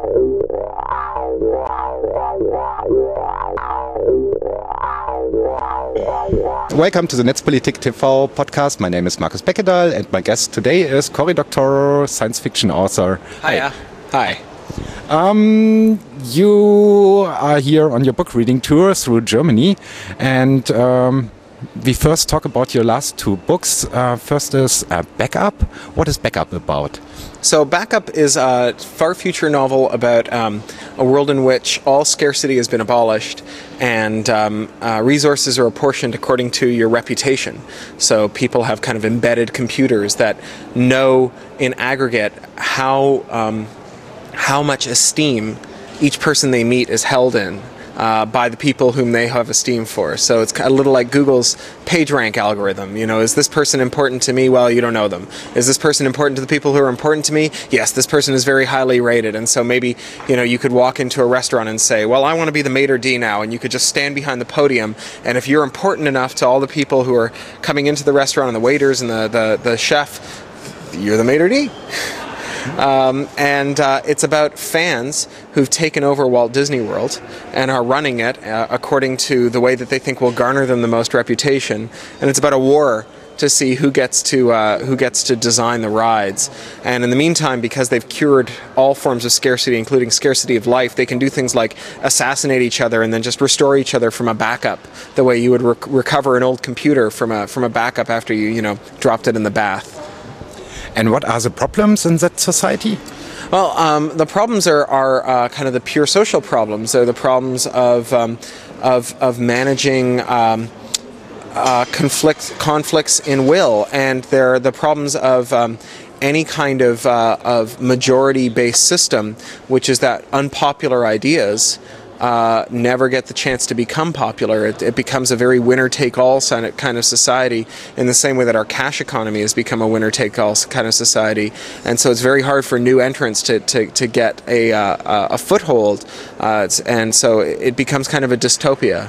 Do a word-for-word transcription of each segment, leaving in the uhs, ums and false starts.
Welcome to the Netzpolitik T V podcast. My name is Markus Beckedahl and my guest today is Cory Doctorow, science fiction author. Hiya. Hi. Um, you are here on your book reading tour through Germany, and um, we first talk about your last two books. Uh, first is uh, Backup. What is Backup about? So Backup is a far future novel about um, a world in which all scarcity has been abolished and um, uh, resources are apportioned according to your reputation. So people have kind of embedded computers that know in aggregate how um, how much esteem each person they meet is held in uh, by the people whom they have esteem for. So it's a little like Google's PageRank algorithm. You know, is this person important to me? Well, you don't know them. Is this person important to the people who are important to me? Yes, this person is very highly rated. And so maybe, you know, you could walk into a restaurant and say, well, I want to be the maitre d' now. And you could just stand behind the podium. And if you're important enough to all the people who are coming into the restaurant and the waiters and the, the, the chef, you're the maitre d'. Um, and uh, it's about fans who've taken over Walt Disney World and are running it uh, according to the way that they think will garner them the most reputation. And it's about a war to see who gets to uh, who gets to design the rides. And in the meantime, because they've cured all forms of scarcity, including scarcity of life, they can do things like assassinate each other and then just restore each other from a backup, the way you would rec- recover an old computer from a from a backup after you you know dropped it in the bath. And what are the problems in that society? Well, um, the problems are, are uh, kind of the pure social problems. They're the problems of um, of, of managing um, uh, conflicts conflicts in will, and they're the problems of um, any kind of uh, of majority-based system, which is that unpopular ideas Uh, never get the chance to become popular. It, it becomes a very winner-take-all kind of society, in the same way that our cash economy has become a winner-take-all kind of society. And so it's very hard for new entrants to, to, to get a, uh, a foothold, uh, and so it becomes kind of a dystopia.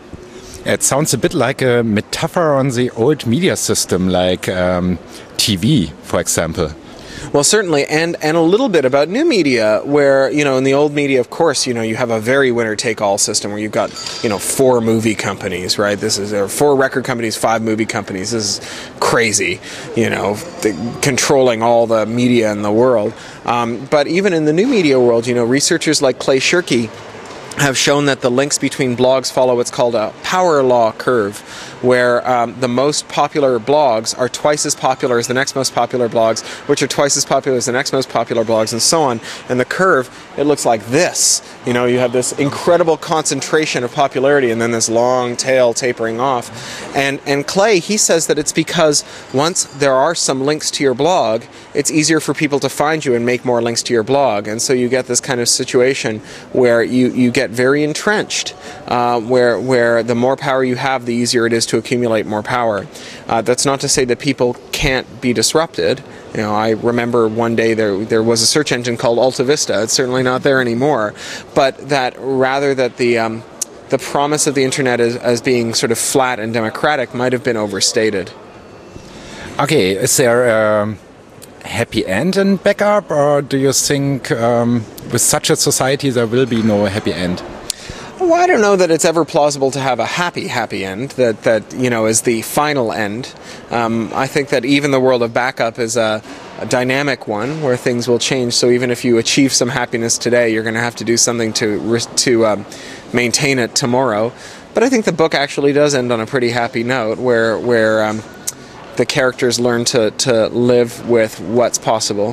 It sounds a bit like a metaphor on the old media system, like um, T V, for example. Well, certainly, and, and a little bit about new media, where, you know, in the old media, of course, you know, you have a very winner-take-all system where you've got, you know, four movie companies, right? This is, or four record companies, five movie companies. This is crazy, you know, the, controlling all the media in the world. Um, but even in the new media world, you know, researchers like Clay Shirky have shown that the links between blogs follow what's called a power law curve, where um, the most popular blogs are twice as popular as the next most popular blogs, which are twice as popular as the next most popular blogs, and so on. And the curve, it looks like this. You know, you have this incredible concentration of popularity and then this long tail tapering off. And, and Clay, he says that it's because once there are some links to your blog, it's easier for people to find you and make more links to your blog. And so you get this kind of situation where you, you get very entrenched, uh, where, where the more power you have, the easier it is to accumulate more power. Uh, that's not to say that people can't be disrupted. You know, I remember one day there there was a search engine called Alta Vista. It's certainly not there anymore. But that rather that the um, the promise of the internet as, as being sort of flat and democratic might have been overstated. Okay, is there a happy end in Backup, or do you think um, with such a society there will be no happy end? Well, I don't know that it's ever plausible to have a happy, happy end, that, that you know, is the final end. Um, I think that even the world of Backup is a, a dynamic one where things will change. So even if you achieve some happiness today, you're going to have to do something to, to um, maintain it tomorrow. But I think the book actually does end on a pretty happy note, where, where um, the characters learn to, to live with what's possible.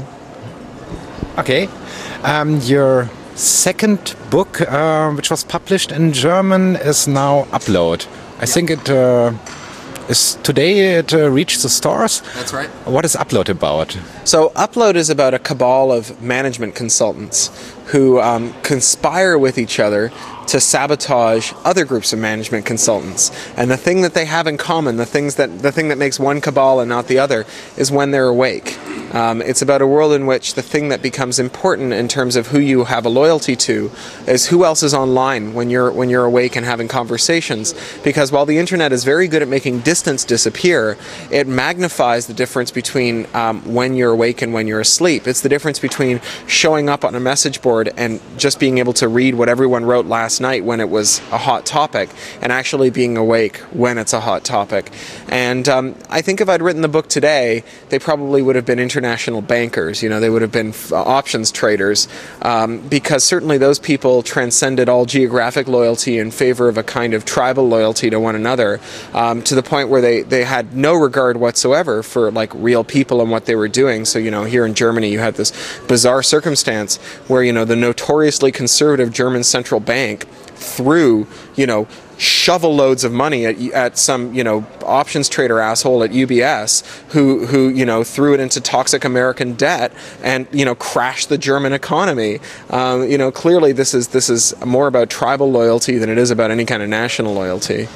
Okay. Um, your second book, uh, which was published in German, is now Upload. I yeah. think it uh, is today it uh, reached the stores. That's right. What is Upload about? So Upload is about a cabal of management consultants who um, conspire with each other to sabotage other groups of management consultants. And the thing that they have in common, the things that the thing that makes one cabal and not the other, is when they're awake. Um, it's about a world in which the thing that becomes important in terms of who you have a loyalty to is who else is online when you're when you're awake and having conversations. Because while the internet is very good at making distance disappear, it magnifies the difference between um, when you're awake and when you're asleep. It's the difference between showing up on a message board and just being able to read what everyone wrote last night when it was a hot topic, and actually being awake when it's a hot topic. And um, I think if I'd written the book today, they probably would have been international bankers. You know, they would have been f- options traders, um, because certainly those people transcended all geographic loyalty in favor of a kind of tribal loyalty to one another, um, to the point where they, they had no regard whatsoever for like real people and what they were doing. So, you know, here in Germany you had this bizarre circumstance where, you know, the notoriously conservative German central bank threw, you know, shovel loads of money at at some, you know, options trader asshole at U B S who who you know threw it into toxic American debt and, you know, crashed the German economy. Um, you know, clearly this is this is more about tribal loyalty than it is about any kind of national loyalty.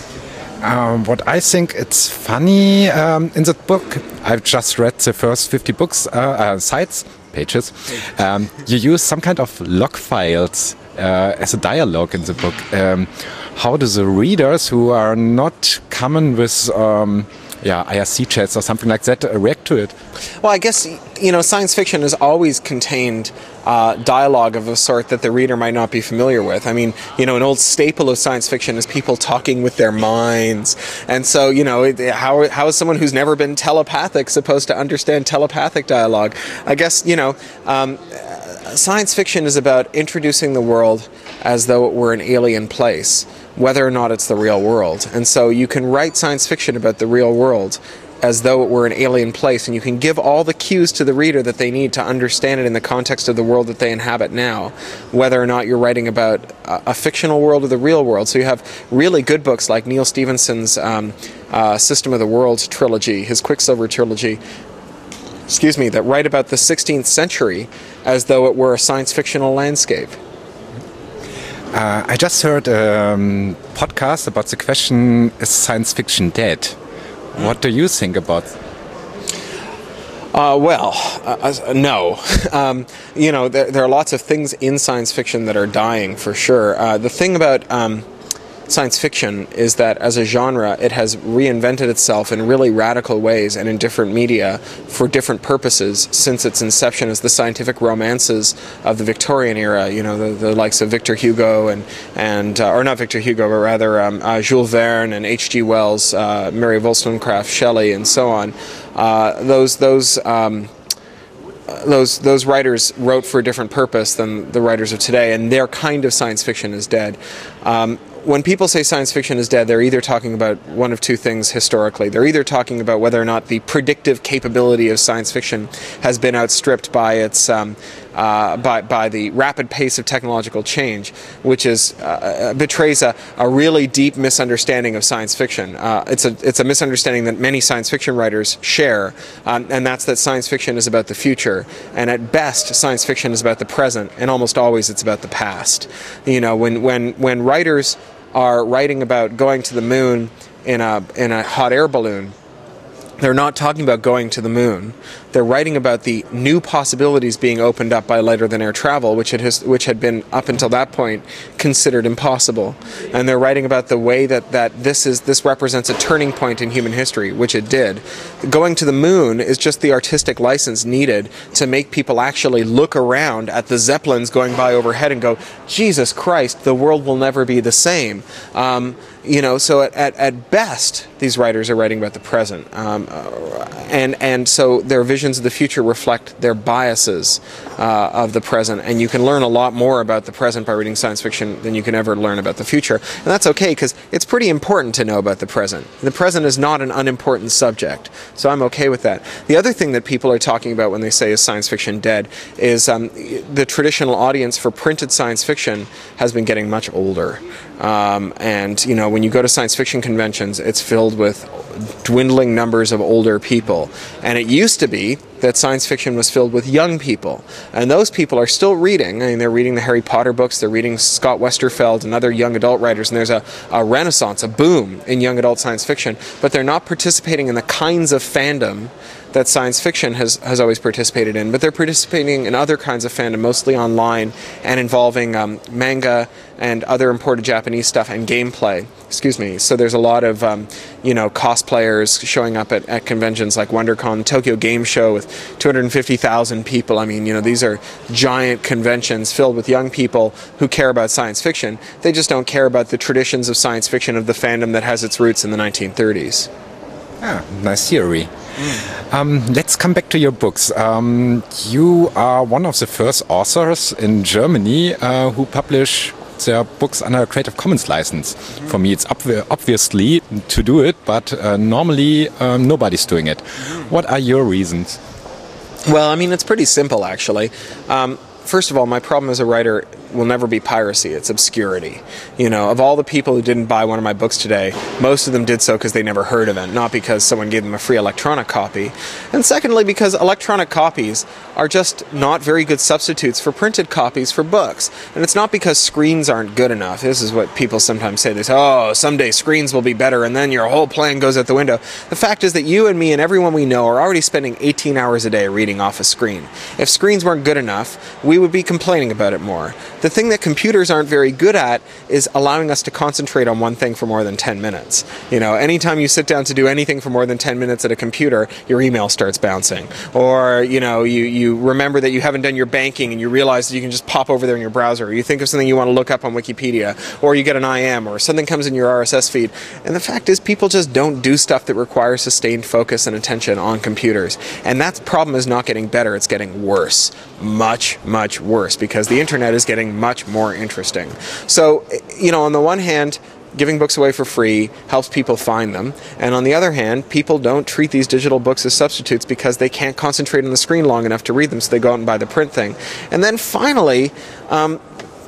Um, what I think it's funny um, in the book, I've just read the first fifty books, uh, uh, sites, pages. Um, you use some kind of log files uh, as a dialogue in the book. Um, how do the readers who are not common with um, yeah, I R C chats or something like that uh, react to it? Well, I guess, you know, science fiction has always contained uh, dialogue of a sort that the reader might not be familiar with. I mean, you know, an old staple of science fiction is people talking with their minds. And so, you know, how, how is someone who's never been telepathic supposed to understand telepathic dialogue? I guess, you know, um, science fiction is about introducing the world as though it were an alien place, whether or not it's the real world. And so you can write science fiction about the real world as though it were an alien place, and you can give all the cues to the reader that they need to understand it in the context of the world that they inhabit now, whether or not you're writing about a, a fictional world or the real world. So you have really good books like Neil Stephenson's um, uh, System of the World trilogy, his Quicksilver trilogy, excuse me, that write about the sixteenth century as though it were a science fictional landscape. Uh, I just heard a um, podcast about the question, is science fiction dead? What do you think about it? Uh, well, uh, uh, no. um, you know, there, there are lots of things in science fiction that are dying, for sure. Uh, the thing about um, science fiction is that as a genre, it has reinvented itself in really radical ways and in different media for different purposes since its inception as the scientific romances of the Victorian era, you know, the, the likes of Victor Hugo and, and uh, or not Victor Hugo, but rather um, uh, Jules Verne and H G Wells, uh, Mary Wollstonecraft, Shelley, and so on. Uh, those, those, um, Those those writers wrote for a different purpose than the writers of today, and their kind of science fiction is dead. Um, when people say science fiction is dead, they're either talking about one of two things historically. They're either talking about whether or not the predictive capability of science fiction has been outstripped by its um, uh, by by the rapid pace of technological change, which is uh, betrays a, a really deep misunderstanding of science fiction. Uh, it's a it's a misunderstanding that many science fiction writers share, um, and that's that science fiction is about the future, and at best, science fiction is about the present, and almost always it's about the past. You know, when when when writers are writing about going to the moon in a in a hot air balloon, they're not talking about going to the moon. They're writing about the new possibilities being opened up by lighter-than-air travel, which had his, which had been up until that point considered impossible. And they're writing about the way that, that this is this represents a turning point in human history, which it did. Going to the moon is just the artistic license needed to make people actually look around at the Zeppelins going by overhead and go, Jesus Christ, the world will never be the same. Um, you know, so at, at, at best, these writers are writing about the present. Um, uh, and, and so their visions of the future reflect their biases uh, of the present, and you can learn a lot more about the present by reading science fiction than you can ever learn about the future. And that's okay, because it's pretty important to know about the present. The present is not an unimportant subject, so I'm okay with that. The other thing that people are talking about when they say is science fiction dead is um, the traditional audience for printed science fiction has been getting much older. Um, and, you know, when you go to science fiction conventions, it's filled with dwindling numbers of older people. And it used to be that science fiction was filled with young people. And those people are still reading. I mean, they're reading the Harry Potter books, they're reading Scott Westerfeld and other young adult writers, and there's a, a renaissance, a boom in young adult science fiction, but they're not participating in the kinds of fandom that science fiction has, has always participated in, but they're participating in other kinds of fandom, mostly online and involving um, manga and other imported Japanese stuff and gameplay. Excuse me. So there's a lot of um, you know cosplayers showing up at, at conventions like WonderCon, Tokyo Game Show with two hundred fifty thousand people. I mean, you know, these are giant conventions filled with young people who care about science fiction. They just don't care about the traditions of science fiction of the fandom that has its roots in the nineteen thirties. Ah, nice theory. Mm. Um, let's come back to your books. Um, you are one of the first authors in Germany uh, who publish their books under a Creative Commons license. Mm-hmm. For me, it's obvi obviously to do it, but uh, normally um, nobody's doing it. Mm-hmm. What are your reasons? Well, I mean, it's pretty simple, actually. Um, first of all, my problem as a writer will never be piracy, it's obscurity. You know, of all the people who didn't buy one of my books today, most of them did so because they never heard of it, not because someone gave them a free electronic copy. And secondly, because electronic copies are just not very good substitutes for printed copies for books. And it's not because screens aren't good enough. This is what people sometimes say. They say, oh, someday screens will be better and then your whole plan goes out the window. The fact is that you and me and everyone we know are already spending eighteen hours a day reading off a screen. If screens weren't good enough, we would be complaining about it more. The thing that computers aren't very good at is allowing us to concentrate on one thing for more than ten minutes. You know, anytime you sit down to do anything for more than ten minutes at a computer, your email starts bouncing. Or, you know, you, you remember that you haven't done your banking and you realize that you can just pop over there in your browser. Or you think of something you want to look up on Wikipedia. Or you get an I M or something comes in your R S S feed. And the fact is people just don't do stuff that requires sustained focus and attention on computers. And that problem is not getting better, it's getting worse. Much, much worse, because the internet is getting much more interesting. So, you know, on the one hand, giving books away for free helps people find them, and on the other hand, people don't treat these digital books as substitutes because they can't concentrate on the screen long enough to read them, so they go out and buy the print thing. And then finally, um,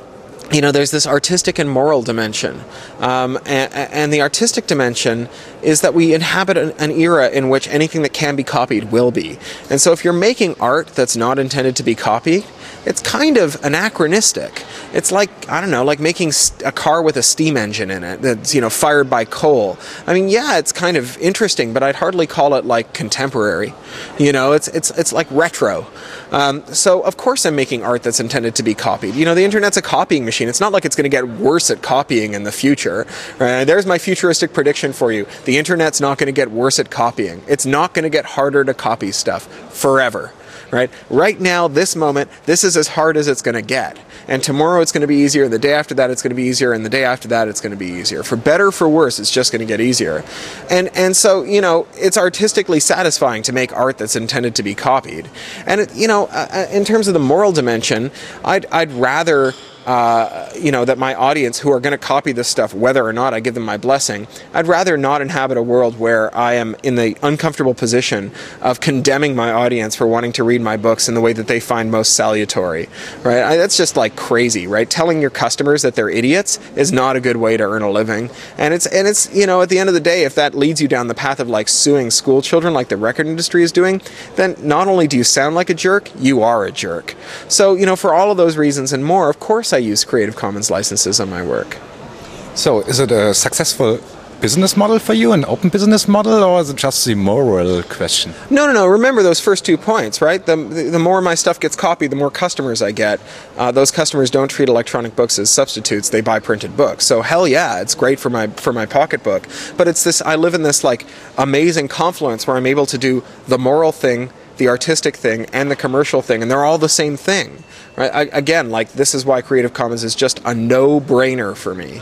you know, there's this artistic and moral dimension. Um, and, and the artistic dimension is that we inhabit an, an era in which anything that can be copied will be. And so if you're making art that's not intended to be copied, it's kind of anachronistic. It's like, I don't know, like making a car with a steam engine in it that's, you know, fired by coal. I mean, yeah, it's kind of interesting, but I'd hardly call it like contemporary. You know, it's it's it's like retro. Um, so of course I'm making art that's intended to be copied. You know, the internet's a copying machine. It's not like it's going to get worse at copying in the future. Right? There's my futuristic prediction for you. The internet's not going to get worse at copying. It's not going to get harder to copy stuff forever. Right? Right now, this moment, this is as hard as it's going to get. And tomorrow it's going to be easier, and the day after that it's going to be easier, and the day after that it's going to be easier. For better or for worse, it's just going to get easier. And and so, you know, it's artistically satisfying to make art that's intended to be copied. And, it, you know, uh, in terms of the moral dimension, I'd, I'd rather... Uh, you know, that my audience who are going to copy this stuff, whether or not I give them my blessing, I'd rather not inhabit a world where I am in the uncomfortable position of condemning my audience for wanting to read my books in the way that they find most salutary, right? I, that's just like crazy, right? Telling your customers that they're idiots is not a good way to earn a living. And it's, and it's, you know, at the end of the day, if that leads you down the path of like suing school children like the record industry is doing, then not only do you sound like a jerk, you are a jerk. So, you know, for all of those reasons and more, of course I use Creative Commons licenses on my work. So, is it a successful business model for you, an open business model, or is it just the moral question? No, no, no. Remember those first two points, right? The, the more my stuff gets copied, the more customers I get. Uh, those customers don't treat electronic books as substitutes. They buy printed books. So hell yeah, it's great for my for my pocketbook. But it's this, I live in this like amazing confluence where I'm able to do the moral thing, the artistic thing, and the commercial thing, and they're all the same thing. Right? I, again, like this is why Creative Commons is just a no-brainer for me.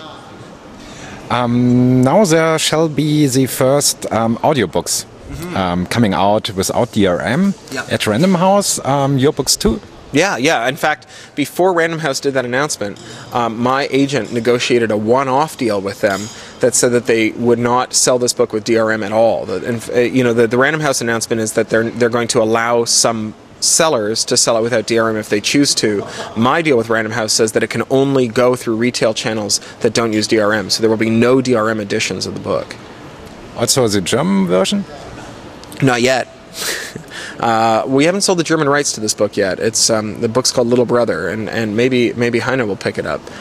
Um, now there shall be the first um, audiobooks mm-hmm. um, coming out without D R M yep. at Random House. Um, your books too? Yeah, yeah. In fact, before Random House did that announcement, um, my agent negotiated a one-off deal with them that said that they would not sell this book with D R M at all. And you know, the, the Random House announcement is that they're they're going to allow some sellers to sell it without D R M if they choose to. My deal with Random House says that it can only go through retail channels that don't use D R M, so there will be no D R M editions of the book. Also the German version? Not yet. uh, we haven't sold the German rights to this book yet. It's um, the book's called Little Brother, and, and maybe maybe Heine will pick it up.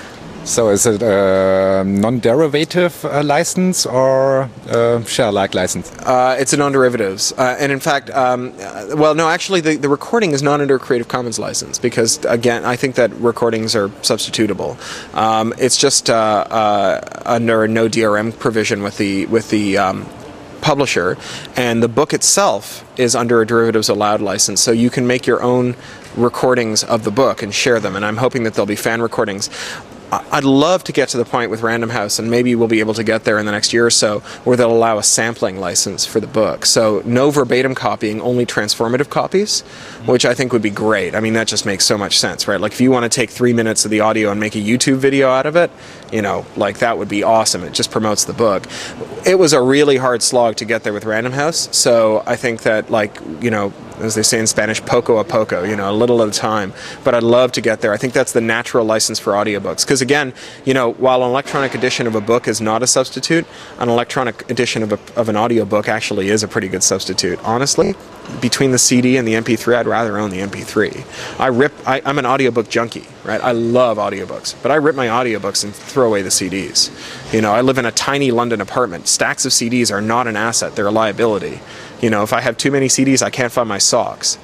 So is it a non-derivative uh, license or a share-alike license? Uh, it's a non-derivatives. Uh, and in fact, um, uh, well, no, actually the, the recording is not under a Creative Commons license because, again, I think that recordings are substitutable. Um, it's just uh, uh, under a no D R M provision with the, with the um, publisher, and the book itself is under a derivatives allowed license, so you can make your own recordings of the book and share them, and I'm hoping that there'll be fan recordings. I'd love to get to the point with Random House, and maybe we'll be able to get there in the next year or so, where they'll allow a sampling license for the book. So no verbatim copying, only transformative copies, which I think would be great. I mean, that just makes so much sense, right? Like if you want to take three minutes of the audio and make a YouTube video out of it, you know, like that would be awesome. It just promotes the book. It was a really hard slog to get there with Random House, so I think that, like, you know, as they say in Spanish, poco a poco, you know, a little at a time. But I'd love to get there. I think that's the natural license for audiobooks. Because again, you know, while an electronic edition of a book is not a substitute, an electronic edition of, a, of an audiobook actually is a pretty good substitute. Honestly, between the C D and the M P three, I'd rather own the M P three. I rip, I, I'm an audiobook junkie, right? I love audiobooks, but I rip my audiobooks and throw away the C Ds. You know, I live in a tiny London apartment. Stacks of C Ds are not an asset, they're a liability. You know, if I have too many C Ds, I can't find my socks.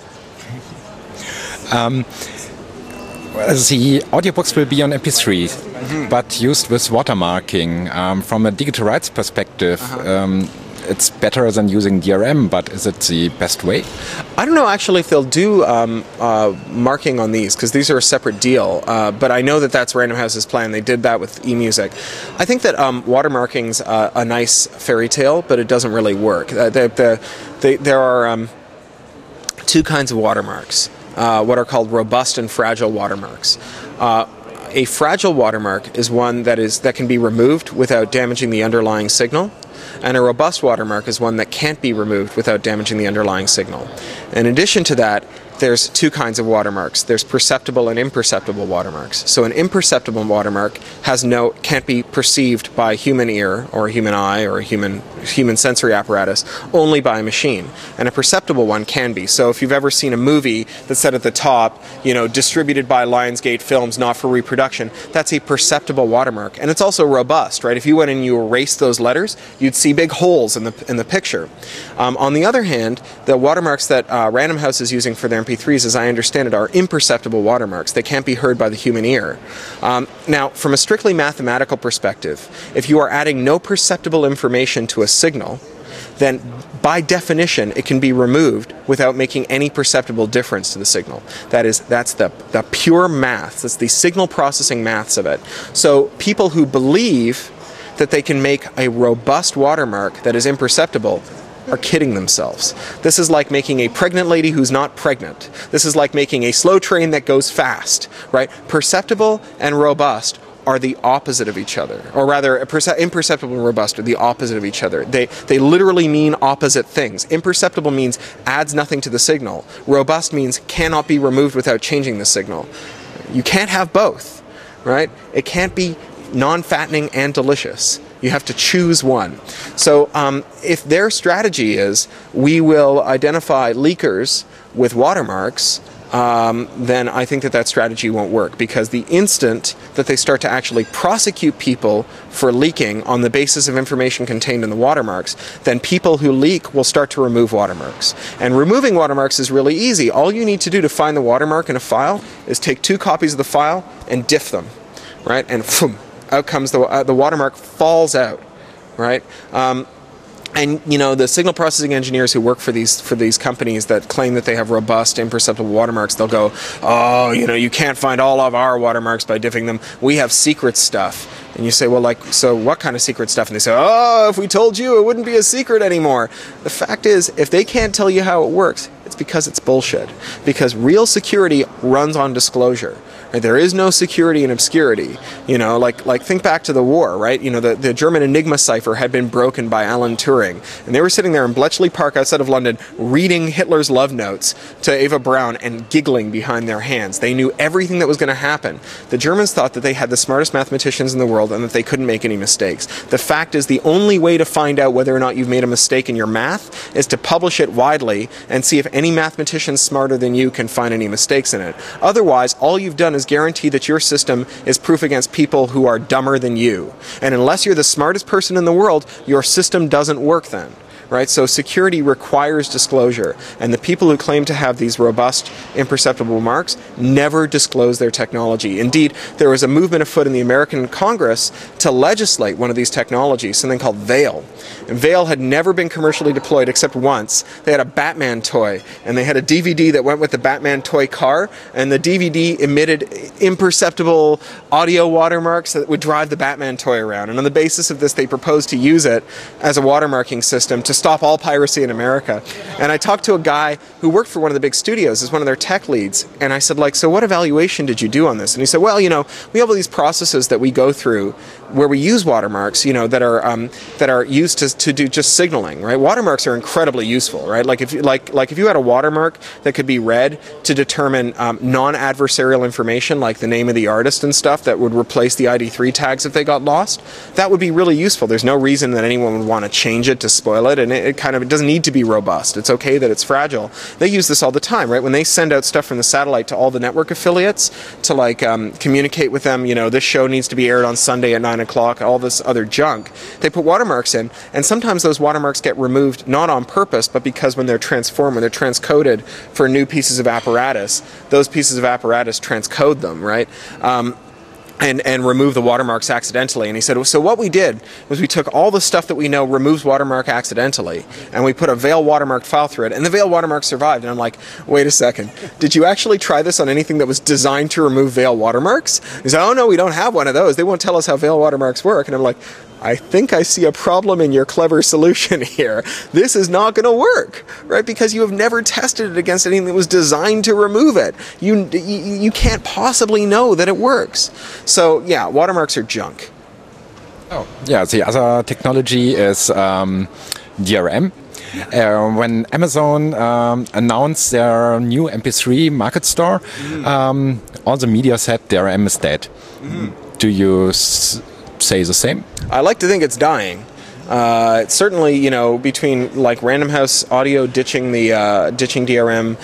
Um, the audiobooks will be on M P three, mm-hmm. but used with watermarking. Um, from a digital rights perspective, uh-huh. um, it's better than using D R M, but is it the best way? I don't know actually if they'll do um, uh, marking on these, because these are a separate deal, uh, but I know that that's Random House's plan. They did that with eMusic. I think that um, watermarking's uh, a nice fairy tale, but it doesn't really work. Uh, the, the, the, there are um, two kinds of watermarks, uh, what are called robust and fragile watermarks. Uh, a fragile watermark is one that is that can be removed without damaging the underlying signal. And a robust watermark is one that can't be removed without damaging the underlying signal. In addition to that, there's two kinds of watermarks. There's perceptible and imperceptible watermarks. So an imperceptible watermark has no can't be perceived by human ear or a human eye or a human human sensory apparatus, only by a machine. And a perceptible one can be. So if you've ever seen a movie that said at the top, you know, distributed by Lionsgate Films, not for reproduction, that's a perceptible watermark. And it's also robust, right? If you went and you erased those letters, you'd see big holes in the in the picture. Um, on the other hand, the watermarks that uh, Random House is using for their M P threes, as I understand it, are imperceptible watermarks. They can't be heard by the human ear. Um, now, from a strictly mathematical perspective, if you are adding no perceptible information to a signal, then by definition it can be removed without making any perceptible difference to the signal. That is, that's the, the pure math. That's the signal processing maths of it. So people who believe that they can make a robust watermark that is imperceptible are kidding themselves. This is like making a pregnant lady who's not pregnant. This is like making a slow train that goes fast, right? Perceptible and robust are the opposite of each other. Or rather, imperceptible and robust are the opposite of each other. They, they literally mean opposite things. Imperceptible means adds nothing to the signal. Robust means cannot be removed without changing the signal. You can't have both, right? It can't be non-fattening and delicious. You have to choose one. So um, if their strategy is we will identify leakers with watermarks, um, then I think that that strategy won't work, because the instant that they start to actually prosecute people for leaking on the basis of information contained in the watermarks, then people who leak will start to remove watermarks. And removing watermarks is really easy. All you need to do to find the watermark in a file is take two copies of the file and diff them, right? And phoom, out comes the, uh, the watermark falls out, right? Um, and, you know, the signal processing engineers who work for these for these companies that claim that they have robust, imperceptible watermarks, they'll go, oh, you know, you can't find all of our watermarks by diffing them. We have secret stuff. And you say, well, like, so what kind of secret stuff? And they say, oh, if we told you, it wouldn't be a secret anymore. The fact is, if they can't tell you how it works, it's because it's bullshit. Because real security runs on disclosure. There is no security in obscurity. You know, like like think back to the war, right? You know, the, the German Enigma cipher had been broken by Alan Turing, and they were sitting there in Bletchley Park outside of London reading Hitler's love notes to Eva Braun and giggling behind their hands. They knew everything that was going to happen. The Germans thought that they had the smartest mathematicians in the world and that they couldn't make any mistakes. The fact is, the only way to find out whether or not you've made a mistake in your math is to publish it widely and see if any mathematician smarter than you can find any mistakes in it. Otherwise, all you've done is is guarantee that your system is proof against people who are dumber than you. And unless you're the smartest person in the world, your system doesn't work then. Right? So security requires disclosure, and the people who claim to have these robust, imperceptible marks never disclose their technology. Indeed, there was a movement afoot in the American Congress to legislate one of these technologies, something called Veil. And Veil had never been commercially deployed except once. They had a Batman toy, and they had a D V D that went with the Batman toy car, and the D V D emitted imperceptible audio watermarks that would drive the Batman toy around. And on the basis of this, they proposed to use it as a watermarking system to stop all piracy in America. And I talked to a guy who worked for one of the big studios as one of their tech leads, and I said, like, so what evaluation did you do on this? And he said, well, you know, we have all these processes that we go through where we use watermarks, you know, that are um, that are used to, to do just signaling, right? Watermarks are incredibly useful, right? Like if you like like if you had a watermark that could be read to determine um, non-adversarial information, like the name of the artist and stuff, that would replace the I D three tags if they got lost, that would be really useful. There's no reason that anyone would want to change it to spoil it, and it, it kind of it doesn't need to be robust. It's okay that it's fragile. They use this all the time, right? When they send out stuff from the satellite to all the network affiliates to like um, communicate with them, you know, this show needs to be aired on Sunday at nine o'clock, all this other junk. They put watermarks in, and sometimes those watermarks get removed not on purpose, but because when they're transformed, when they're transcoded for new pieces of apparatus, those pieces of apparatus transcode them, right? Um, And, and remove the watermarks accidentally. And he said, so what we did was we took all the stuff that we know removes watermark accidentally, and we put a Veil watermark file through it, and the Veil watermark survived. And I'm like, wait a second, did you actually try this on anything that was designed to remove Veil watermarks? He said, oh no, we don't have one of those. They won't tell us how Veil watermarks work. And I'm like, I think I see a problem in your clever solution here. This is not going to work, right? Because you have never tested it against anything that was designed to remove it. You, you, you can't possibly know that it works. So, yeah, watermarks are junk. Oh, yeah, the other technology is um, D R M. Uh, when Amazon um, announced their new M P three market store, mm. um, all the media said D R M is dead. Mm. Do you s say the same? I like to think it's dying. Uh, it's certainly, you know, between like Random House Audio ditching the uh, ditching D R M,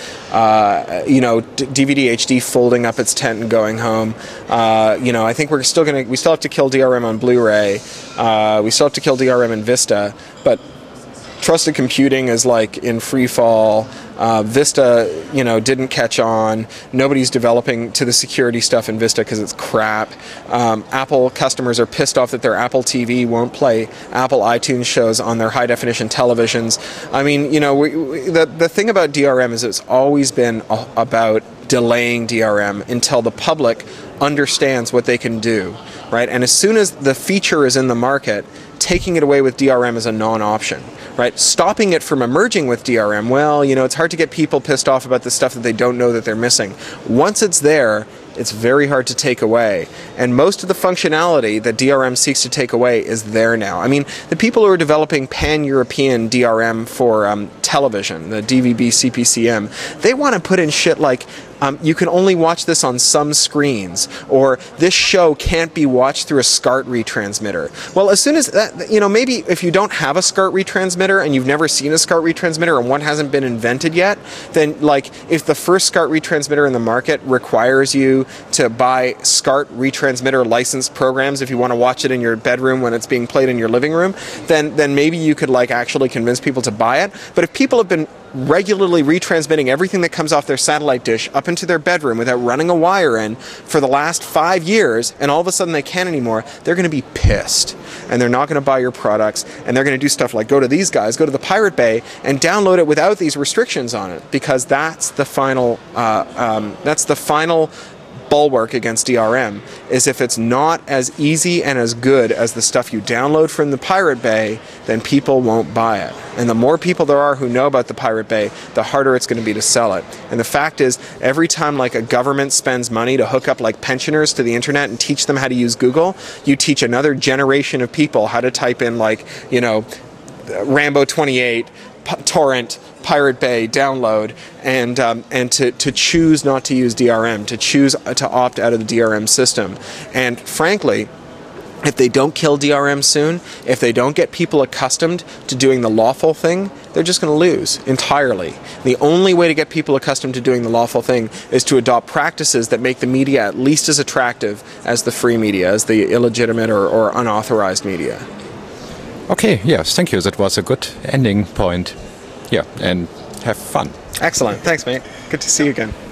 uh, you know, D V D H D folding up its tent and going home. Uh, you know, I think we're still gonna we still have to kill D R M on Blu-ray. Uh, we still have to kill D R M in Vista, but trusted computing is like in free fall. Uh, Vista, you know, didn't catch on. Nobody's developing to the security stuff in Vista because it's crap. Um, Apple customers are pissed off that their Apple T V won't play Apple iTunes shows on their high-definition televisions. I mean, you know, we, we, the, the thing about D R M is it's always been a, about delaying D R M until the public understands what they can do, right? And as soon as the feature is in the market, taking it away with D R M is a non-option, right? Stopping it from emerging with D R M, well, you know, it's hard to get people pissed off about the stuff that they don't know that they're missing. Once it's there, it's very hard to take away. And most of the functionality that D R M seeks to take away is there now. I mean, the people who are developing pan-European D R M for um, television, the D V B C P C M, they want to put in shit like, Um, you can only watch this on some screens, or this show can't be watched through a SCART retransmitter. Well, as soon as that, you know, maybe if you don't have a SCART retransmitter and you've never seen a SCART retransmitter and one hasn't been invented yet, then like if the first SCART retransmitter in the market requires you to buy SCART retransmitter licensed programs if you want to watch it in your bedroom when it's being played in your living room, then then maybe you could like actually convince people to buy it. But if people have been regularly retransmitting everything that comes off their satellite dish up into their bedroom without running a wire in for the last five years, and all of a sudden they can't anymore, they're going to be pissed. And they're not going to buy your products, and they're going to do stuff like go to these guys, go to the Pirate Bay, and download it without these restrictions on it, because that's the final, uh, um, that's the final bulwark against D R M, is if it's not as easy and as good as the stuff you download from the Pirate Bay, then people won't buy it. And the more people there are who know about the Pirate Bay, the harder it's going to be to sell it. And the fact is, every time like a government spends money to hook up like pensioners to the internet and teach them how to use Google, you teach another generation of people how to type in like, you know, Rambo twenty-eight, torrent, Pirate Bay, download, and um, and to, to choose not to use D R M, to choose to opt out of the D R M system. And frankly, if they don't kill D R M soon, if they don't get people accustomed to doing the lawful thing they're just going to lose entirely. The only way to get people accustomed to doing the lawful thing is to adopt practices that make the media at least as attractive as the free media, as the illegitimate or, or unauthorized media. Okay, yes, thank you. That was a good ending point. Yeah, and have fun. Excellent. Thanks, mate. Good to see you again.